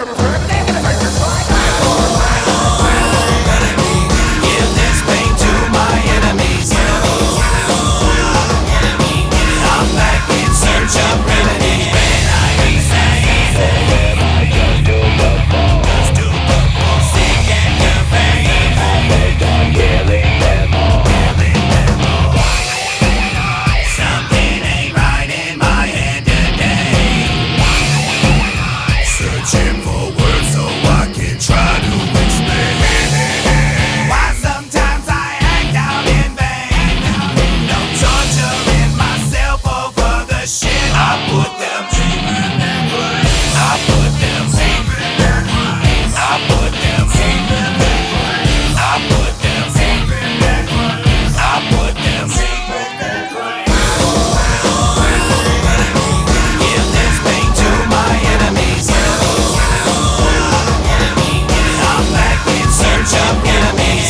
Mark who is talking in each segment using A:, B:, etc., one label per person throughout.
A: Give this pain to my enemies. I'm back in search of remedy. Sick and your pain.
B: They done killing them all.
A: Something ain't right in my head today. Searching for words so I can try to explain why sometimes I act out in vain. No torturing myself over the shit I put them. I put them. I put them. I put them. I put them. Give this pain to my enemies. I'm back in search of enemies.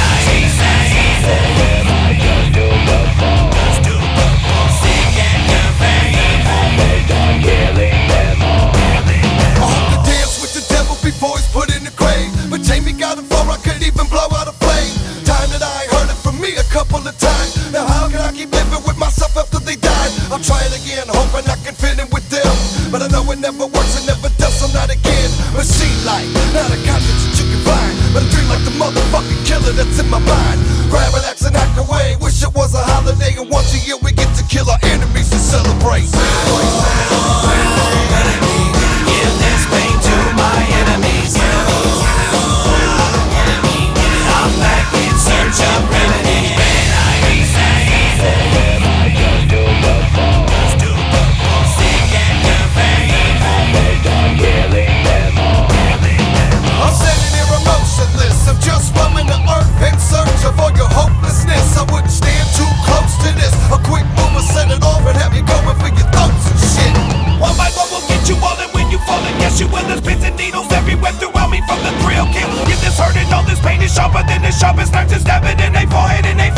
A: Sick and your pain.
B: They done killing them all.
C: I hope to dance with the devil before he's put in the grave. But Jamie got it far, I couldn't even blow out a flame. Time that I heard it from me a couple of times. Now how can I keep living with myself after they died? I'll try it again, hoping I can fit in with them. But I know it never works, it never does, so not again. Machine-like, not a conscience that you can find, but a dream like the motherfucking killer that's in my mind. Grab an axe and act away, wish it was a holiday, and once a year we get to kill our enemies to celebrate.
A: Give this pain to my enemies. I'm back in search of remedy. Sick and your pain.
B: They done killing them all.
C: I'm standing here emotionless, I'm just roaming the earth in search of all your hopelessness. I wouldn't stand too close to this. A quick move will set it off and have you going for your throats and shit.
A: One by one will get you all, and when you fall, and yes you will. There's pins and needles everywhere throughout me from the thrill kill. Give this hurt and all this pain is sharper than the sharpest knives. It's stabbing in their forehead and they